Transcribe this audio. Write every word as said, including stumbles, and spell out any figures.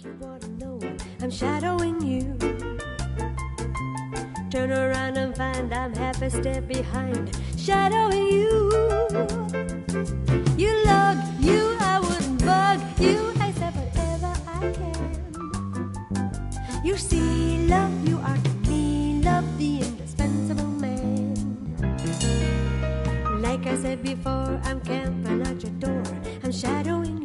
you wanna know I'm shadowing you. Turn around and find I'm half a step behind, shadowing you. You love, you, I wouldn't bug you. I said whatever I can. You see, love, you are to me, love, the indispensable man. Like I said before, I'm camping at your door, I'm shadowing